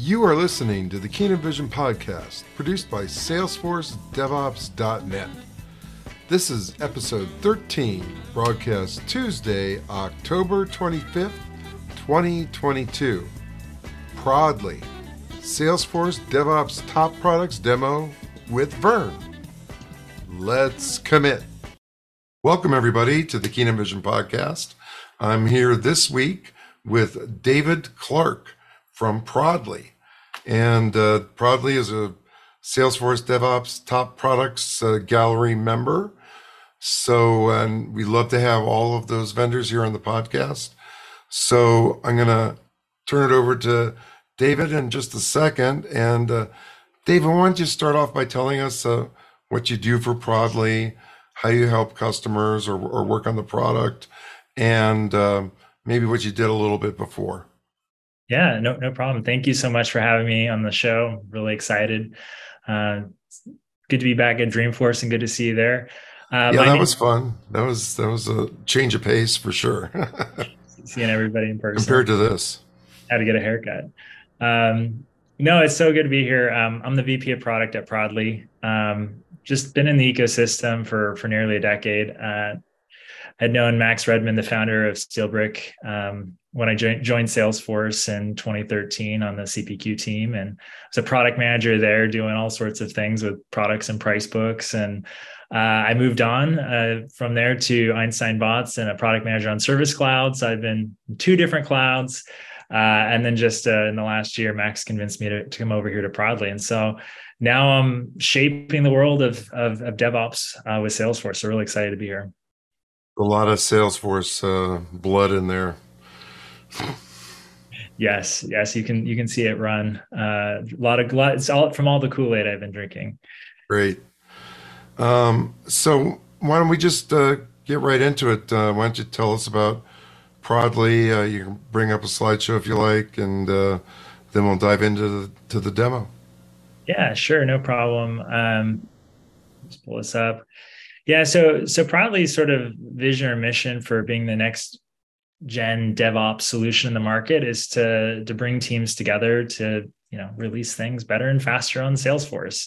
You are listening to the Kingdom Vision podcast, produced by SalesforceDevOps.net. This is episode 13, broadcast Tuesday, October 25th, 2022. Prodly, Salesforce DevOps Top Products Demo with Vern. Let's commit. Welcome, everybody, to the Kingdom Vision podcast. I'm here this week with David Clark from Prodly. And Prodly is a Salesforce DevOps Top Products Gallery member. So, and we love to have all of those vendors here on the podcast. So I'm going to turn it over to David in just a second. And David, why don't you start off by telling us what you do for Prodly, how you help customers or work on the product, and maybe what you did a little bit before. Yeah, no problem. Thank you so much for having me on the show. Really excited. Good to be back at Dreamforce and good to see you there. That was fun. That was a change of pace for sure. Seeing everybody in person compared to this. Had to get a haircut. No, it's so good to be here. I'm the VP of product at Prodly. Just been in the ecosystem for nearly a decade. I'd known Max Redman, the founder of SteelBrick, when I joined Salesforce in 2013 on the CPQ team, and was a product manager there doing all sorts of things with products and price books. And I moved on from there to Einstein Bots and a product manager on Service Cloud. So I've been in two different clouds. And then just in the last year, Max convinced me to come over here to Prodly. And so now I'm shaping the world of DevOps with Salesforce. So really excited to be here. A lot of Salesforce blood in there. Yes, you can see it run. It's all from all the Kool-Aid I've been drinking. Great. So why don't we just get right into it? Why don't you tell us about Prodly? You can bring up a slideshow if you like, and then we'll dive into the demo. Yeah, sure, no problem. Just pull this up. Yeah, so Prodly's sort of vision or mission for being the next gen DevOps solution in the market is to bring teams together to release things better and faster on Salesforce.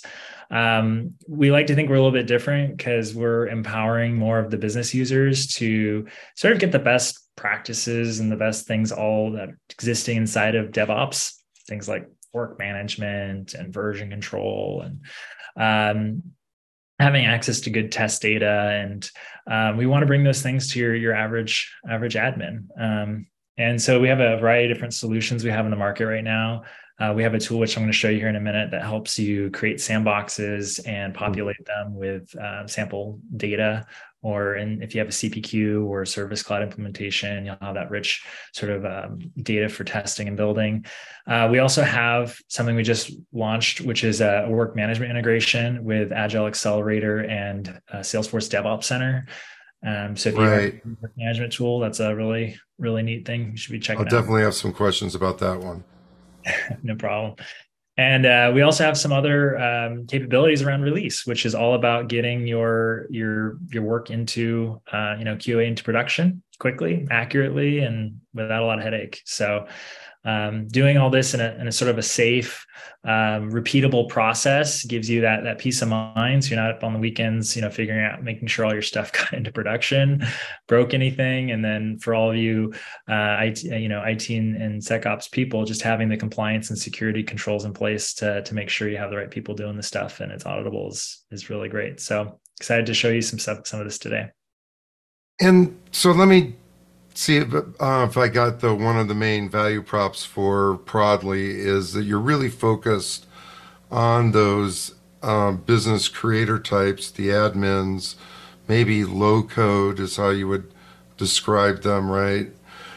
We like to think we're a little bit different because we're empowering more of the business users to sort of get the best practices and the best things all that existing inside of DevOps, things like work management and version control and having access to good test data. And we want to bring those things to your average admin. And so we have a variety of different solutions we have in the market right now. We have a tool, which I'm going to show you here in a minute, that helps you create sandboxes and populate them with sample data. And if you have a CPQ or a Service Cloud implementation, you'll have that rich sort of data for testing and building. We also have something we just launched, which is a work management integration with Agile Accelerator and Salesforce DevOps Center. So if you have a work management tool, that's a really, really neat thing. You should be checking out. I'll definitely have some questions about that one. No problem. And we also have some other capabilities around release, which is all about getting your work into QA into production quickly, accurately, and without a lot of headache. So doing all this in a sort of a safe, repeatable process gives you that peace of mind. So you're not up on the weekends, figuring out, making sure all your stuff got into production, broke anything. And then for all of you, IT and SecOps people, just having the compliance and security controls in place to make sure you have the right people doing the stuff and it's auditable is really great. So excited to show you some of this today. And so let me see if I got one of the main value props for Prodly is that you're really focused on those business creator types, the admins, maybe low code is how you would describe them, right?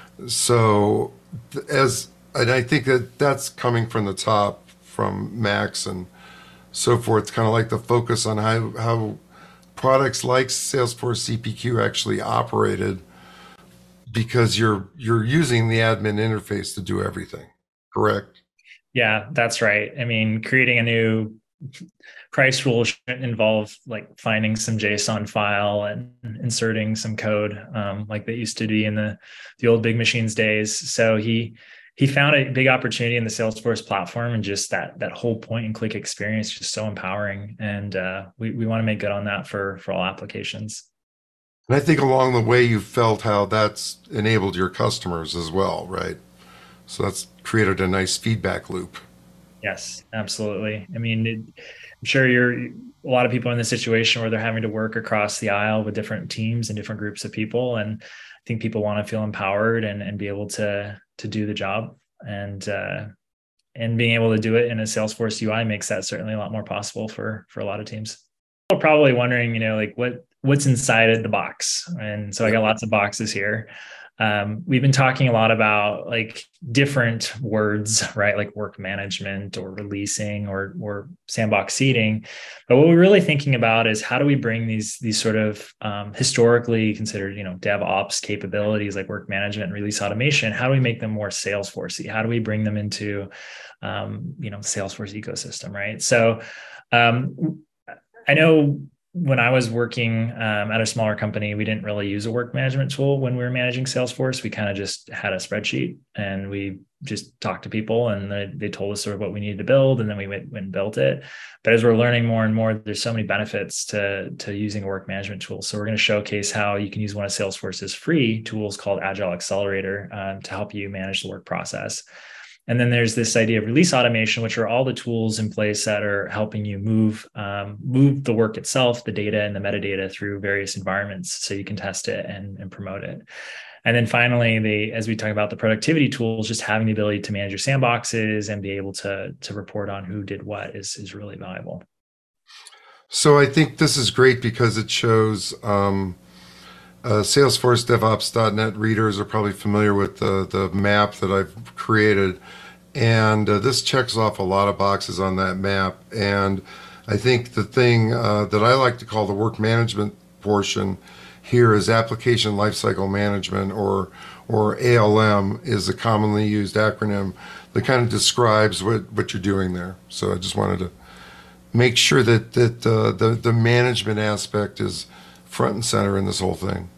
So and I think that's coming from the top, from Max and so forth, kind of like the focus on how products like Salesforce CPQ actually operated, because you're using the admin interface to do everything, correct? Yeah, that's right. I mean, creating a new price rule shouldn't involve like finding some JSON file and inserting some code like that used to be in the old big machines days. So he he found a big opportunity in the Salesforce platform, and just that whole point and click experience, just so empowering. And we want to make good on that for all applications. And I think along the way, you felt how that's enabled your customers as well, right? So that's created a nice feedback loop. Yes, absolutely. I mean, I'm sure a lot of people in this situation where they're having to work across the aisle with different teams and different groups of people. And I think people want to feel empowered and be able to do the job. And being able to do it in a Salesforce UI makes that certainly a lot more possible for a lot of teams. People are probably wondering, like what's inside the box. And so I got lots of boxes here. We've been talking a lot about like different words, right? Like work management or releasing or sandbox seeding. But what we're really thinking about is how do we bring these sort of historically considered, DevOps capabilities like work management and release automation. How do we make them more Salesforce-y? How do we bring them into, Salesforce ecosystem, right? So I know when I was working at a smaller company, we didn't really use a work management tool when we were managing Salesforce. We kind of just had a spreadsheet and we just talked to people and they told us sort of what we needed to build. And then we went and built it. But as we're learning more and more, there's so many benefits to using a work management tool. So we're going to showcase how you can use one of Salesforce's free tools called Agile Accelerator to help you manage the work process. And then there's this idea of release automation, which are all the tools in place that are helping you move the work itself, the data and the metadata through various environments so you can test it and promote it. And then finally, as we talk about the productivity tools, just having the ability to manage your sandboxes and be able to report on who did what is really valuable. So I think this is great because it shows Salesforce DevOps.net readers are probably familiar with the map that I've created. And this checks off a lot of boxes on that map. And I think the thing that I like to call the work management portion here is application lifecycle management, or ALM is a commonly used acronym that kind of describes what you're doing there. So I just wanted to make sure that the management aspect is front and center in this whole thing.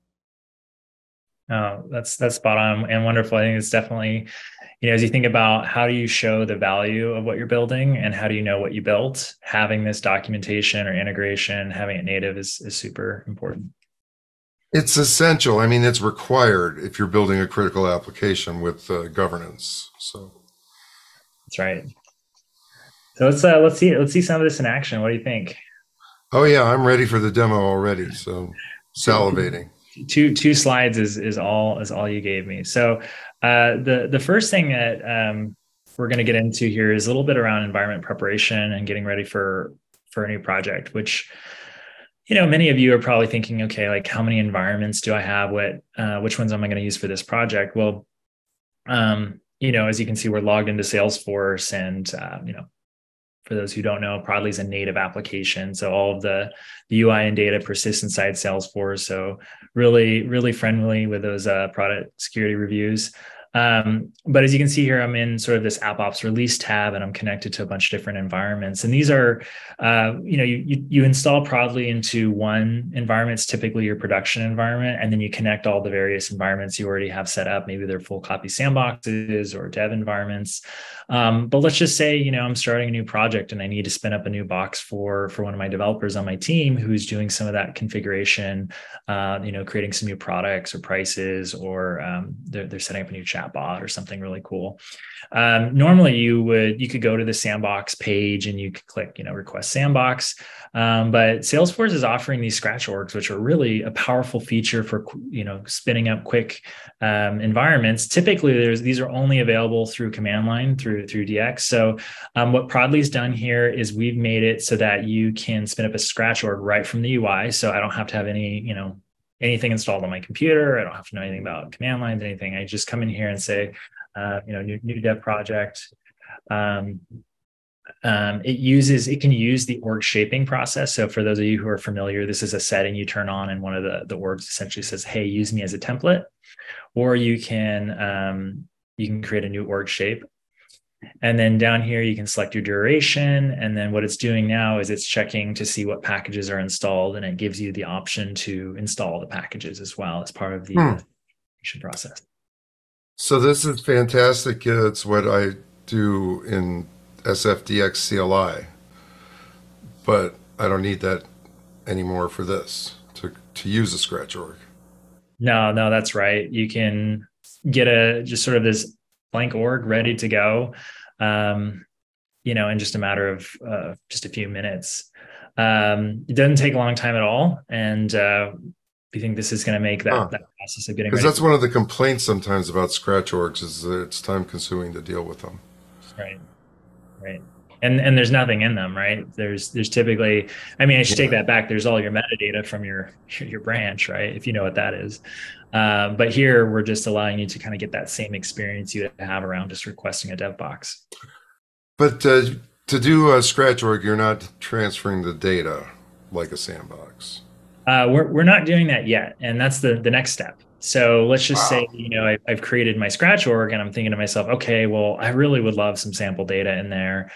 Oh, that's spot on and wonderful. I think it's definitely, as you think about how do you show the value of what you're building and how do you know what you built, having this documentation or integration, having it native is super important. It's essential. I mean, it's required if you're building a critical application with governance. So that's right. So let's see some of this in action. What do you think? Oh yeah, I'm ready for the demo already. So salivating. Two slides is all you gave me. So the first thing that we're going to get into here is a little bit around environment preparation and getting ready for a new project, which many of you are probably thinking, okay, like how many environments do I have? Which ones am I going to use for this project? Well, as you can see, we're logged into Salesforce, and for those who don't know, Prodly is a native application. So all of the UI and data persists inside Salesforce. So really, really friendly with those product security reviews. But as you can see here, I'm in sort of this AppOps release tab, and I'm connected to a bunch of different environments. And these are, you install Prodly into one environment. It's typically your production environment, and then you connect all the various environments you already have set up. Maybe they're full copy sandboxes or dev environments. But let's just say, I'm starting a new project and I need to spin up a new box for one of my developers on my team who's doing some of that configuration, creating some new products or prices, or they're setting up a new chatbot or something really cool. Normally you could go to the sandbox page and you could click, request sandbox. But Salesforce is offering these scratch orgs, which are really a powerful feature for, spinning up quick environments. Typically these are only available through command line through DX. So what Prodly's done here is we've made it so that you can spin up a scratch org right from the UI. So I don't have to have anything installed on my computer. I don't have to know anything about command lines, anything. I just come in here and say, new dev project. It can use the org shaping process. So for those of you who are familiar, this is a setting you turn on, and one of the orgs essentially says, hey, use me as a template, or you can create a new org shape. And then down here, you can select your duration. And then what it's doing now is it's checking to see what packages are installed, and it gives you the option to install the packages as well as part of the process. So this is fantastic. It's what I do in SFDX CLI, but I don't need that anymore for this to use a scratch org. No, no, that's right. You can get a just sort of this blank org ready to go, um, in just a matter of just a few minutes. It doesn't take a long time at all, and we think this is going to make that Huh. that process of getting Because ready. that's one of the complaints sometimes about scratch orgs is that it's time consuming to deal with them. Right, right. And there's nothing in them, right? There's typically, I mean, I should take Yeah. that back. There's all your metadata from your branch, right? If you know what that is. But here we're just allowing you to kind of get that same experience you have around just requesting a dev box. But to do a scratch org, you're not transferring the data like a sandbox. We're not doing that yet, and that's the next step. So let's just say, Wow. I've created my scratch org, and I'm thinking to myself, okay, well, I really would love some sample data in there.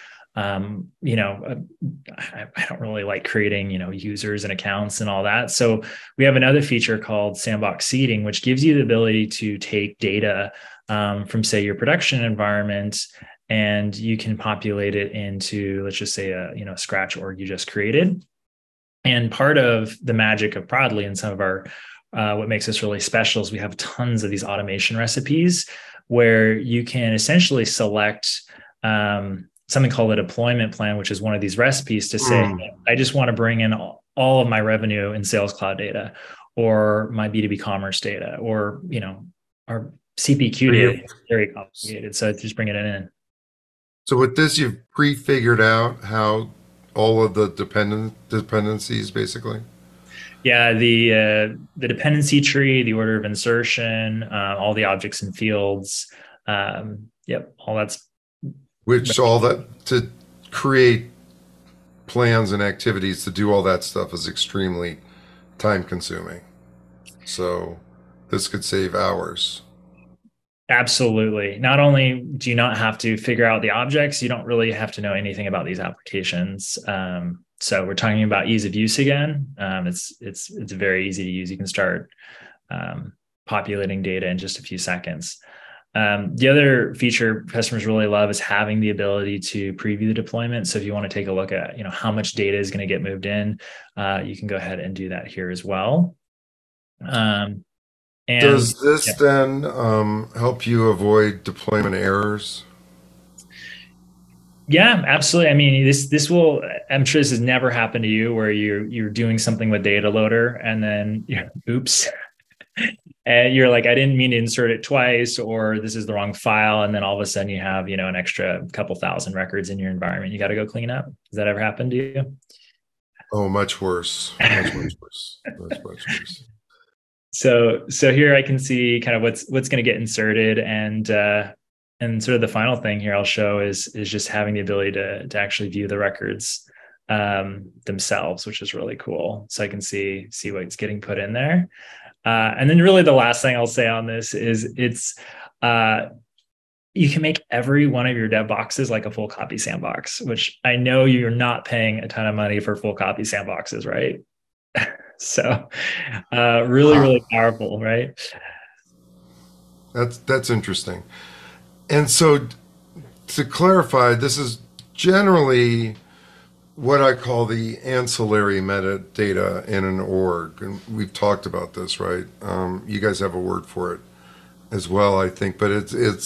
I don't really like creating, users and accounts and all that. So we have another feature called Sandbox Seeding, which gives you the ability to take data from, say, your production environment, and you can populate it into, let's just say, a scratch org you just created. And part of the magic of Prodly and some of our what makes us really special is we have tons of these automation recipes where you can essentially select something called a deployment plan, which is one of these recipes to say, Mm. I just want to bring in all of my revenue and Sales Cloud data, or my B2B commerce data, or our CPQ So data. you, It's very complicated, so just bring it in. so with this, you've pre-figured out how all of the dependencies basically. Yeah, the dependency tree, the order of insertion, all the objects and fields. Yep, all that's Which all that to create plans and activities to do all that stuff is extremely time consuming. So this could save hours. absolutely. Not only do you not have to figure out the objects, you don't really have to know anything about these applications. So we're talking about ease of use again. It's very easy to use. You can start populating data in just a few seconds. The other feature customers really love is having the ability to preview the deployment. So if you want to take a look at, how much data is going to get moved in, you can go ahead and do that here as well. And Does this yeah, then help you avoid deployment errors? yeah, absolutely. I mean, this will. I'm sure this has never happened to you where you're doing something with data loader and then oops, and you're like, I didn't mean to insert it twice, or this is the wrong file, and then all of a sudden you have an extra couple thousand records in your environment you got to go clean up. Has that ever happened to you? Oh, much worse. Much, much worse. Much, much worse. So here I can see kind of what's going to get inserted, and sort of the final thing here I'll show is just having the ability to actually view the records themselves, which is really cool. So I can see what's getting put in there. And then really the last thing I'll say on this is you can make every one of your dev boxes like a full copy sandbox, which I know you're not paying a ton of money for full copy sandboxes, right? So really, Ah, really powerful, right? that's interesting. And so to clarify, this is generally what I call the ancillary metadata in an org. And we've talked about this, right? You guys have a word for it as well, I think, but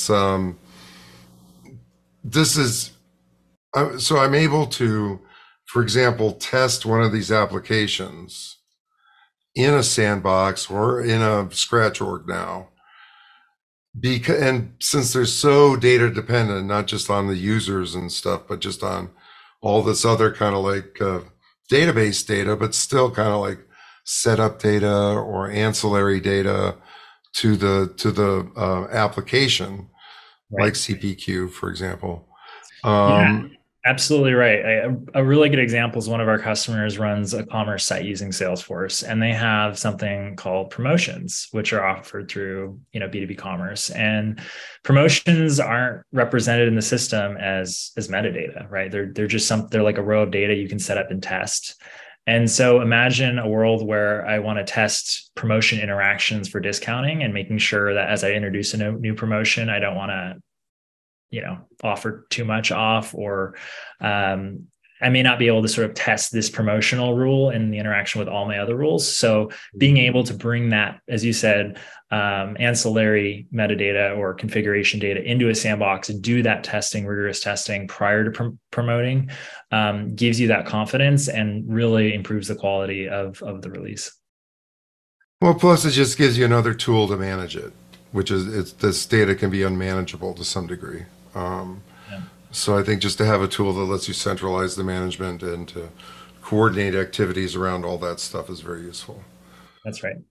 this is, so I'm able to, for example, test one of these applications in a sandbox or in a scratch org now. And since they're so data dependent, not just on the users and stuff, but just on all this other kind of like database data, but still kind of like setup data or ancillary data to the application, like Right. CPQ, for example. Yeah, Um, absolutely right. A really good example is one of our customers runs a commerce site using Salesforce, and they have something called promotions, which are offered through B2B commerce. And promotions aren't represented in the system as metadata, right? They're just they're like a row of data you can set up and test. And so imagine a world where I want to test promotion interactions for discounting and making sure that as I introduce a new promotion, I don't want to, offer too much off, or I may not be able to sort of test this promotional rule in the interaction with all my other rules. So being able to bring that, as you said, ancillary metadata or configuration data into a sandbox and do that testing, rigorous testing prior to promoting, gives you that confidence and really improves the quality of the release. Well, plus it just gives you another tool to manage it, which is this data can be unmanageable to some degree. Yeah. So I think just to have a tool that lets you centralize the management and to coordinate activities around all that stuff is very useful. That's right.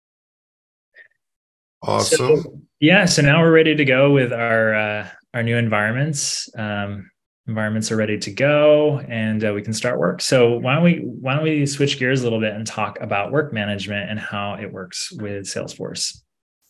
Awesome. So now we're ready to go with our new environments. Environments are ready to go, and we can start work. So why don't we switch gears a little bit and talk about work management and how it works with Salesforce.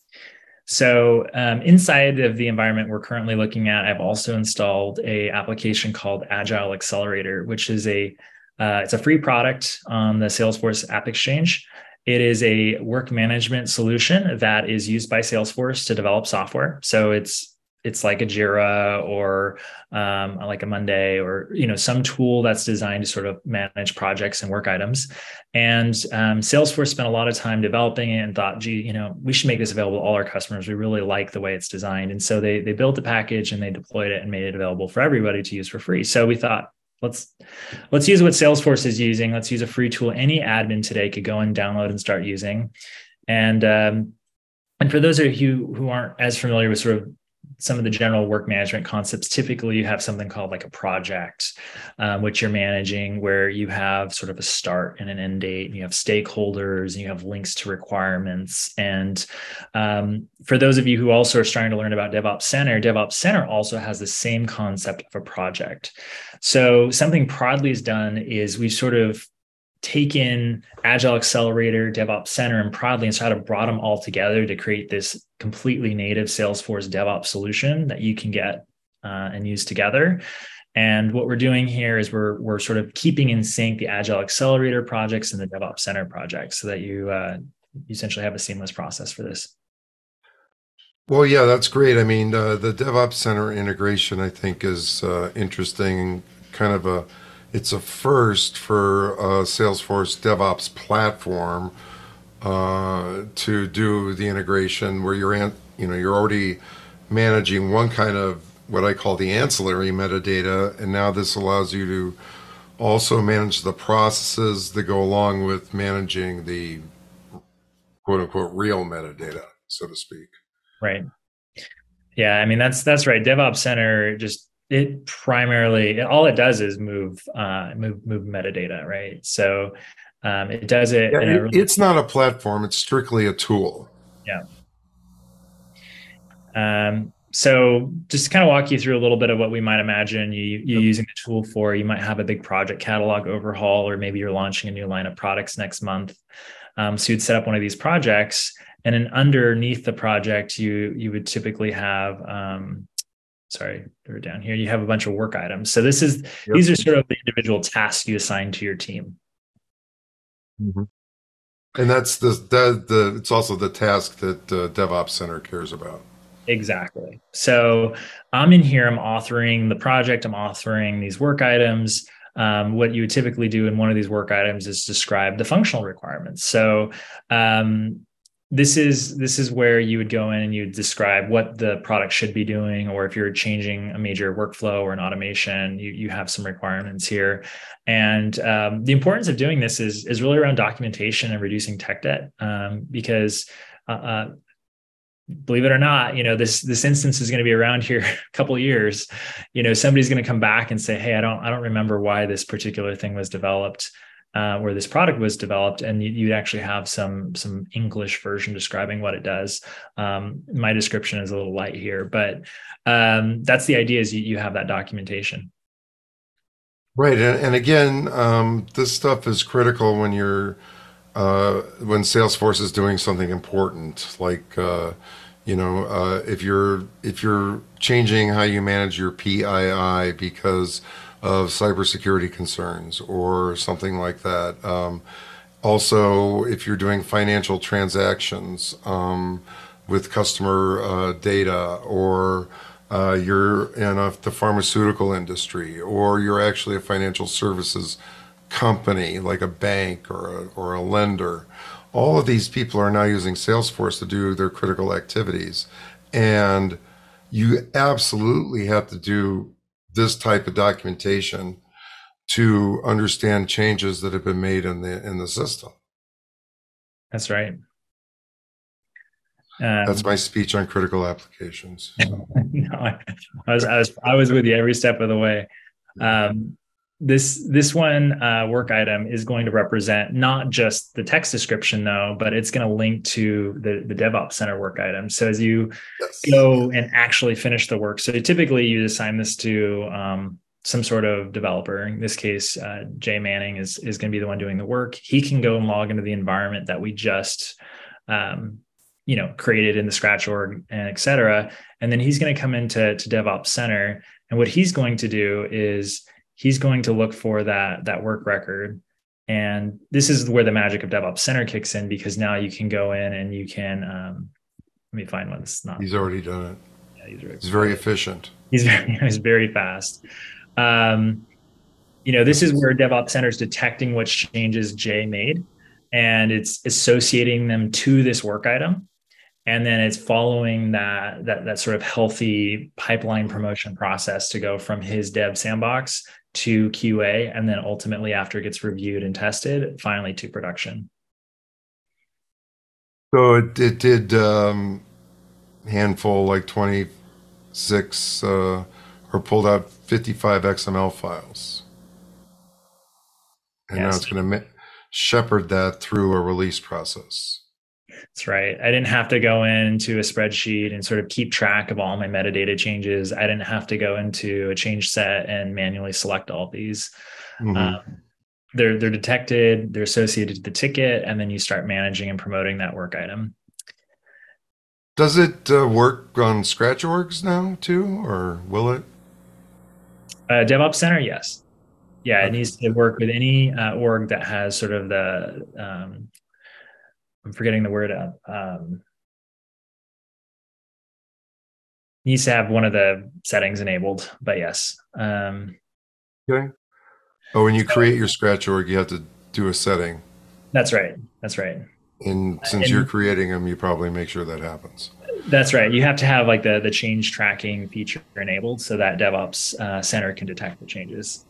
So inside of the environment we're currently looking at, I've also installed a application called Agile Accelerator, which is it's a free product on the Salesforce App Exchange. It is a work management solution that is used by Salesforce to develop software. So it's like a Jira or like a Monday, or some tool that's designed to sort of manage projects and work items. And Salesforce spent a lot of time developing it and thought, gee, we should make this available to all our customers. We really like the way it's designed. And so they built the package and they deployed it and made it available for everybody to use for free. So we thought, let's use what Salesforce is using. Let's use a free tool any admin today could go and download and start using. And for those of you who aren't as familiar with sort of some of the general work management concepts, typically you have something called like a project, which you're managing, where you have sort of a start and an end date, and you have stakeholders, and you have links to requirements. And for those of you who also are starting to learn about DevOps Center also has the same concept of a project. So something Prodly has done is we've sort of taken Agile Accelerator, DevOps Center, and Prodly and sort of brought them all together to create this completely native Salesforce DevOps solution that you can get and use together. And what we're doing here is we're sort of keeping in sync the Agile Accelerator projects and the DevOps Center projects so that you essentially have a seamless process for this. Well, yeah, that's great. I mean, the DevOps Center integration, I think, is interesting, kind of it's a first for Salesforce DevOps platform to do the integration where you're already managing one kind of what I call the ancillary metadata, and now this allows you to also manage the processes that go along with managing the quote unquote real metadata, so to speak. Right. Yeah, I mean that's right. DevOps Center it primarily, all it does is move metadata, right? So it does it. Yeah, it's not a platform; it's strictly a tool. Yeah. So just to kind of walk you through a little bit of what we might imagine you using the tool for. You might have a big project catalog overhaul, or maybe you're launching a new line of products next month. So you'd set up one of these projects, and then underneath the project, you would typically have. Sorry, they're down here. You have a bunch of work items. So these are sort of the individual tasks you assign to your team. Mm-hmm. And that's it's also the task that DevOps Center cares about. Exactly. So I'm in here, I'm authoring the project, I'm authoring these work items. What you would typically do in one of these work items is describe the functional requirements. So this is where you would go in and you would describe what the product should be doing, or if you're changing a major workflow or an automation, you have some requirements here. And the importance of doing this is really around documentation and reducing tech debt, because believe it or not, this instance is going to be around here a couple of years. Somebody's going to come back and say, hey, I don't remember why this particular thing was developed. Where this product was developed, and you'd actually have some English version describing what it does. My description is a little light here, but that's the idea, is you have that documentation. Right, and again, this stuff is critical when when Salesforce is doing something important, like if you're changing how you manage your PII because of cybersecurity concerns or something like that. Also, if you're doing financial transactions with customer data, or you're in the pharmaceutical industry, or you're actually a financial services company like a bank or a lender, all of these people are now using Salesforce to do their critical activities. And you absolutely have to do this type of documentation to understand changes that have been made in the system. That's right. That's my speech on critical applications. So. No, I was with you every step of the way. This one work item is going to represent not just the text description though, but it's going to link to the DevOps Center work item. So as you go and actually finish the work, so typically you assign this to some sort of developer. In this case, Jay Manning is going to be the one doing the work. He can go and log into the environment that we just created in the Scratch org, and et cetera. And then he's going to come into DevOps Center. And what he's going to do is he's going to look for that work record. And this is where the magic of DevOps Center kicks in, because now you can go in and you can, let me find one that's not. He's already done it. Yeah, he's very efficient. He's very fast. This is where DevOps Center is detecting what changes Jay made, and it's associating them to this work item. And then it's following that sort of healthy pipeline promotion process to go from his dev sandbox to QA, and then ultimately, after it gets reviewed and tested, finally to production. So it did handful like 26 or pulled out 55 XML files. And now it's going to shepherd that through a release process. That's right. I didn't have to go into a spreadsheet and sort of keep track of all my metadata changes. I didn't have to go into a change set and manually select all of these. Mm-hmm. They're detected, they're associated to the ticket, and then you start managing and promoting that work item. Does it work on Scratch orgs now too, or will it? DevOps Center, yes. Yeah, okay. It needs to work with any org that has sort of the I'm forgetting the word. Needs to have one of the settings enabled, but yes. Okay. Oh, when you create your Scratch org, you have to do a setting. That's right. And since you're creating them, you probably make sure that happens. That's right. You have to have like the change tracking feature enabled so that DevOps Center can detect the changes.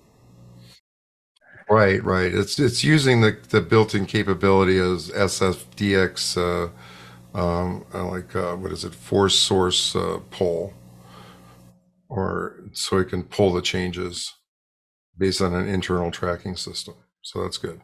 Right. It's using the built-in capability as SFDX, what is it, force source pull, or so it can pull the changes based on an internal tracking system. So that's good.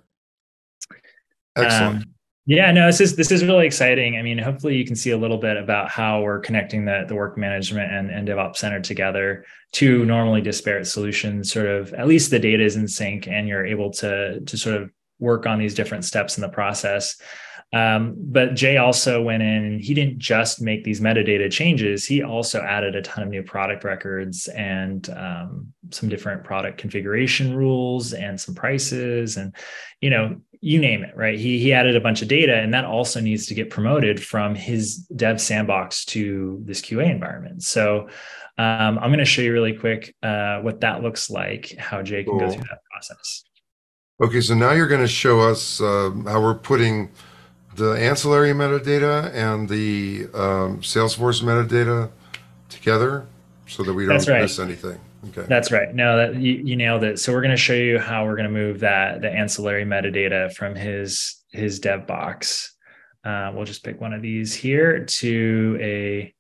Excellent. This is really exciting. I mean, hopefully you can see a little bit about how we're connecting the work management and DevOps Center together, two normally disparate solutions. Sort of, at least the data is in sync, and you're able to sort of work on these different steps in the process. But Jay also went in and he didn't just make these metadata changes. He also added a ton of new product records and some different product configuration rules and some prices and, you name it, right? He added a bunch of data, and that also needs to get promoted from his dev sandbox to this QA environment. So I'm going to show you really quick what that looks like, how Jay can go through that process. Okay, so now you're going to show us how we're putting the ancillary metadata and the Salesforce metadata together so that we don't miss anything. Okay. That's right. No, that you nailed it. So we're going to show you how we're going to move the ancillary metadata from his dev box. We'll just pick one of these here to a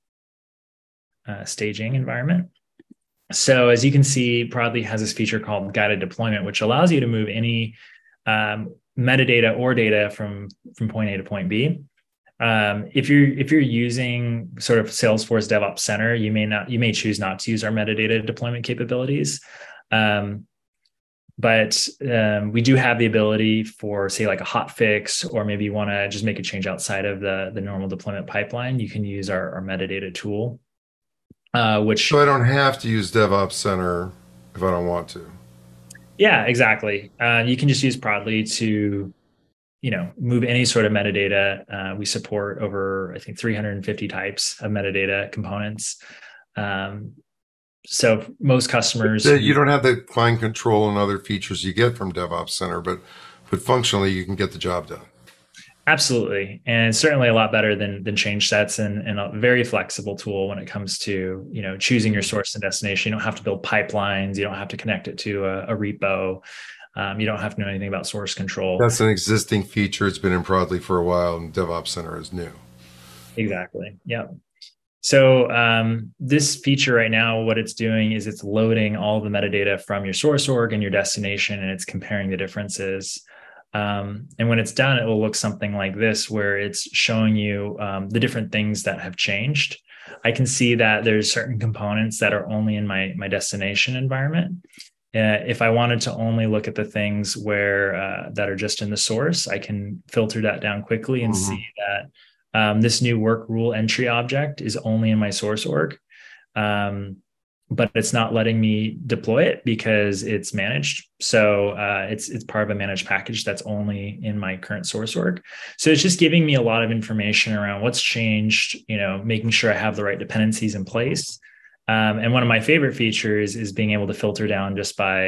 staging environment. So as you can see, Prodly has this feature called guided deployment, which allows you to move any metadata or data from point A to point B. If you're using sort of Salesforce DevOps Center, you may choose not to use our metadata deployment capabilities. But we do have the ability for, say, like a hot fix, or maybe you want to just make a change outside of the normal deployment pipeline. You can use our metadata tool, So which, I don't have to use DevOps Center if I don't want to. yeah, exactly. You can just use Prodly to, move any sort of metadata. We support over, I think, 350 types of metadata components. Um, so most customers You don't have the client control and other features you get from DevOps Center, but functionally you can get the job done. absolutely, and it's certainly a lot better than change sets, and a very flexible tool when it comes to choosing your source and destination. You don't have to build pipelines. You don't have to connect it to a repo. You don't have to know anything about source control. That's an existing feature. It's been in Prodly for a while, and DevOps Center is new. Exactly. Yeah. So this feature right now, what it's doing is it's loading all the metadata from your source org and your destination, and it's comparing the differences. And when it's done, it will look something like this, where it's showing you the different things that have changed. I can see that there's certain components that are only in my destination environment. If I wanted to only look at the things where that are just in the source, I can filter that down quickly and Mm-hmm. see that this new work rule entry object is only in my source org. But it's not letting me deploy it because it's managed. So it's part of a managed package that's only in my current source org. So it's just giving me a lot of information around what's changed, making sure I have the right dependencies in place. And one of my favorite features is being able to filter down just by,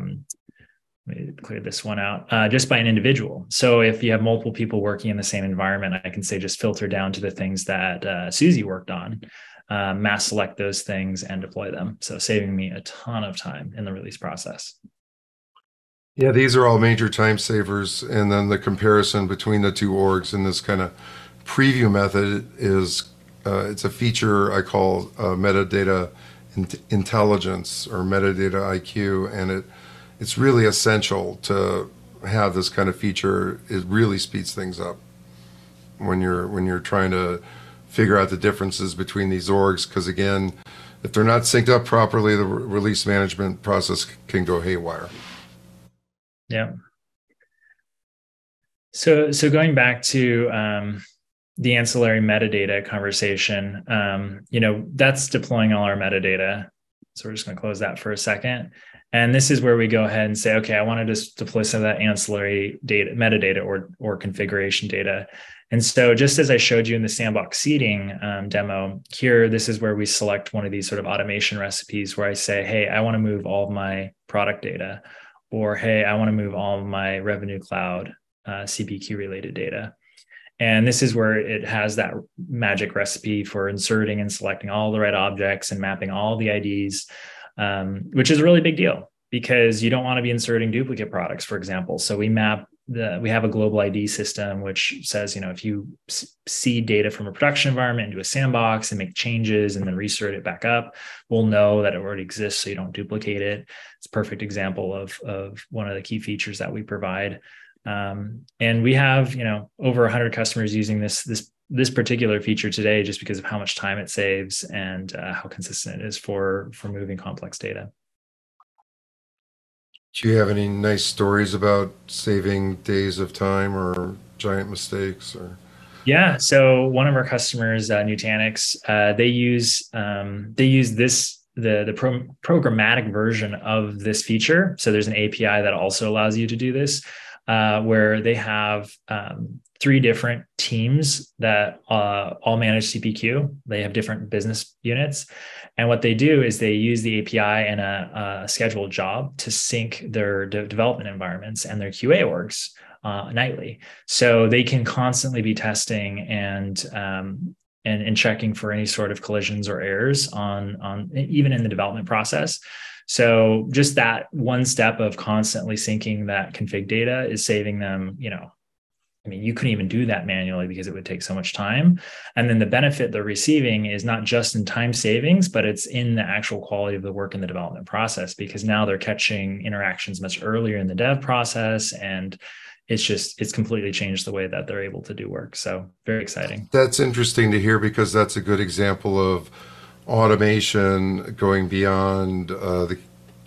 let me clear this one out, just by an individual. So if you have multiple people working in the same environment, I can say just filter down to the things that Susie worked on, mass select those things and deploy them. So saving me a ton of time in the release process. Yeah, these are all major time savers. And then the comparison between the two orgs in this kind of preview method is it's a feature I call metadata intelligence or metadata IQ, and it's really essential to have this kind of feature. It really speeds things up when you're trying to figure out the differences between these orgs. Because again, if they're not synced up properly, the release management process can go haywire. Yeah. So going back to the ancillary metadata conversation, that's deploying all our metadata. So we're just going to close that for a second. And this is where we go ahead and say, okay, I want to just deploy some of that ancillary data, metadata or configuration data. And so just as I showed you in the sandbox seeding demo here, this is where we select one of these sort of automation recipes where I say, hey, I want to move all of my product data, or hey, I want to move all of my Revenue Cloud CPQ related data. And this is where it has that magic recipe for inserting and selecting all the right objects and mapping all the IDs, which is a really big deal because you don't want to be inserting duplicate products, for example. So we have a global ID system, which says, if you seed data from a production environment into a sandbox and make changes and then reinsert it back up, we'll know that it already exists so you don't duplicate it. It's a perfect example of one of the key features that we provide. And we have, over 100 customers using this particular feature today, just because of how much time it saves and how consistent it is for moving complex data. Do you have any nice stories about saving days of time or giant mistakes or? Yeah. So one of our customers, Nutanix, they use this the programmatic version of this feature. So there's an API that also allows you to do this, where they have 3 different teams that all manage CPQ. They have different business units. And what they do is they use the API and a scheduled job to sync their development environments and their QA orgs nightly. So they can constantly be testing and checking for any sort of collisions or errors on even in the development process. So just that one step of constantly syncing that config data is saving them, you couldn't even do that manually because it would take so much time. And then the benefit they're receiving is not just in time savings, but it's in the actual quality of the work in the development process, because now they're catching interactions much earlier in the dev process. And it's completely changed the way that they're able to do work. So very exciting. That's interesting to hear because that's a good example of automation going beyond just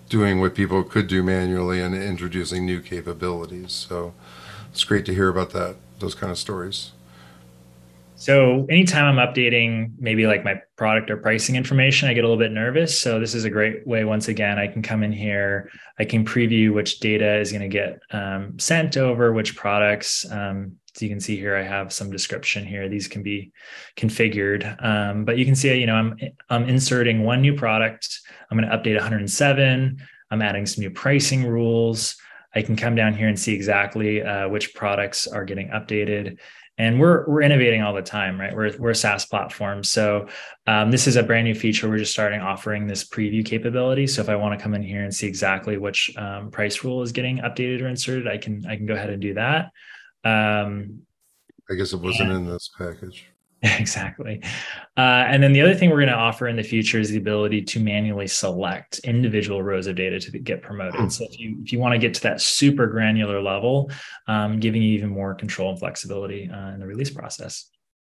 doing what people could do manually and introducing new capabilities. So it's great to hear about those kind of stories. So anytime I'm updating maybe like my product or pricing information, I get a little bit nervous. So this is a great way. Once again, I can come in here, I can preview which data is going to get sent over, which products. So you can see here, I have some description here. These can be configured, but you can see, I'm inserting one new product. I'm going to update 107. I'm adding some new pricing rules. I can come down here and see exactly which products are getting updated. And we're innovating all the time, right? We're a SaaS platform. So this is a brand new feature. We're just starting offering this preview capability. So if I want to come in here and see exactly which price rule is getting updated or inserted, I can go ahead and do that. I guess it wasn't in this package. Exactly. And then the other thing we're going to offer in the future is the ability to manually select individual rows of data to get promoted. So if you want to get to that super granular level, giving you even more control and flexibility in the release process.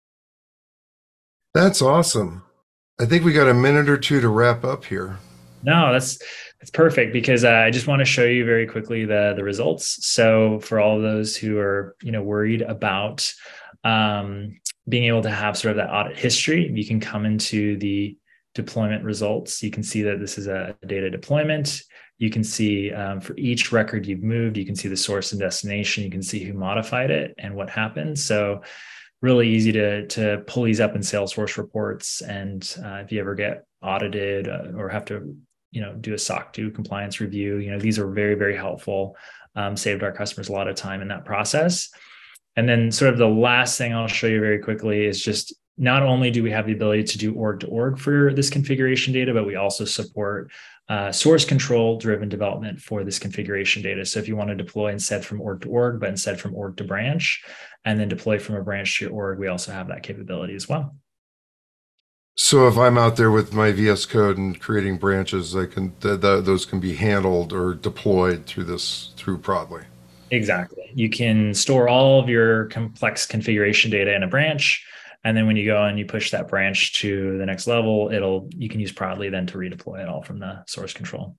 That's awesome. I think we got a minute or two to wrap up here. No, that's perfect, because I just want to show you very quickly the results. So for all of those who are worried about being able to have sort of that audit history, you can come into the deployment results. You can see that this is a data deployment. You can see for each record you've moved, you can see the source and destination. You can see who modified it and what happened. So really easy to pull these up in Salesforce reports. And if you ever get audited or have to do a SOC 2 compliance review, these are very, very helpful. Saved our customers a lot of time in that process. And then sort of the last thing I'll show you very quickly is just, not only do we have the ability to do org to org for this configuration data, but we also support source control driven development for this configuration data. So if you want to deploy instead from org to org, but instead from org to branch, and then deploy from a branch to your org, we also have that capability as well. So if I'm out there with my VS Code and creating branches, those can be handled or deployed through Prodly. Exactly. You can store all of your complex configuration data in a branch. And then when you go and you push that branch to the next level, you can use Prodly then to redeploy it all from the source control.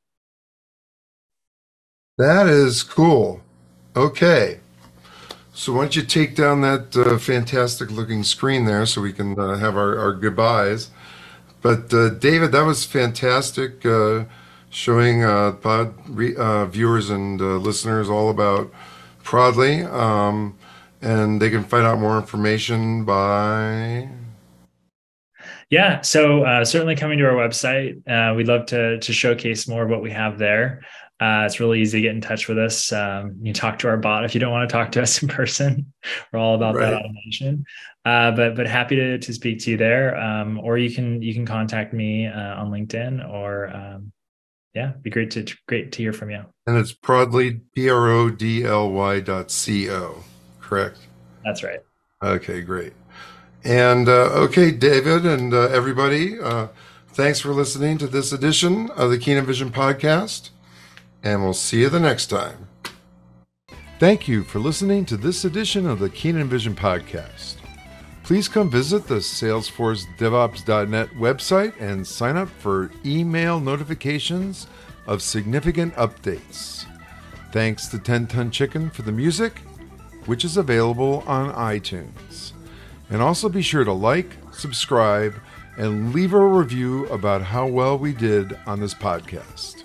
That is cool. Okay. So why don't you take down that fantastic looking screen there so we can have our goodbyes. But David, that was fantastic, showing viewers and listeners all about Prodly. And they can find out more information by... Yeah, so certainly coming to our website. We'd love to showcase more of what we have there. It's really easy to get in touch with us. You talk to our bot if you don't want to talk to us in person. We're all about that automation. But happy to speak to you there. Or you can contact me on LinkedIn, or it'd be great to hear from you. And it's Prodly, PRODLY.co, correct? That's right. Okay, great. And okay, David and everybody, thanks for listening to this edition of the Keenan Vision Podcast, and we'll see you the next time. Thank you for listening to this edition of the Keenan Vision Podcast. Please come visit the SalesforceDevOps.net website and sign up for email notifications of significant updates. Thanks to 10 Ton Chicken for the music, which is available on iTunes. And also be sure to like, subscribe, and leave a review about how well we did on this podcast.